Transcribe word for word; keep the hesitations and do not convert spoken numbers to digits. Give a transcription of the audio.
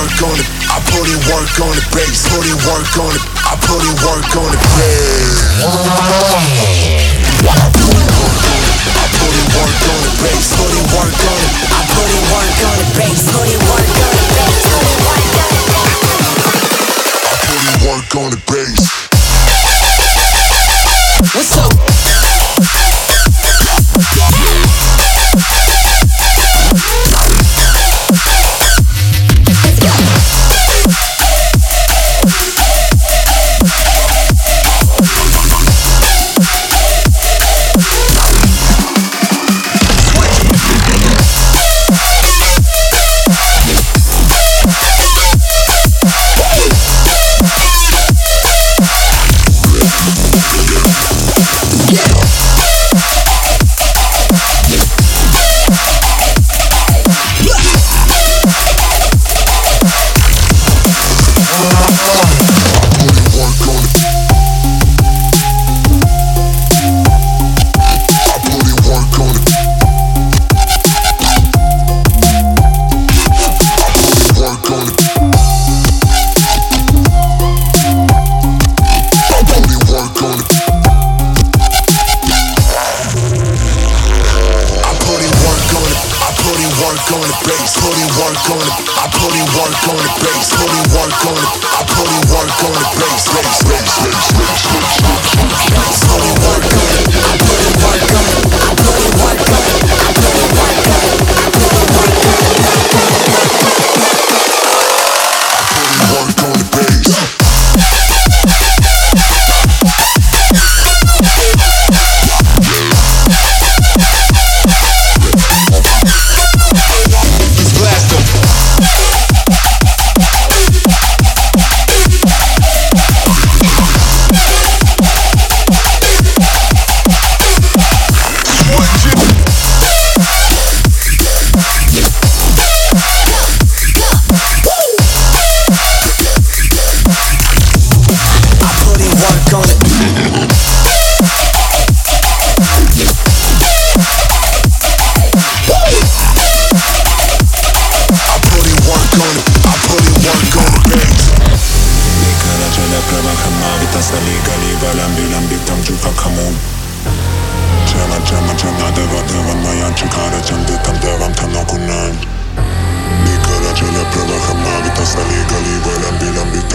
work on it. I put in work on the bass. Put in work on it. I put in work on the bass. I put in work on the bass. Put in work on it. I put in work on the bass. Put in work on the bass. Put in work on the bass. I put in work on the bass. What's up? Nikada ce le prăvăhăm, navitas aliga, liba, lambi, lambi,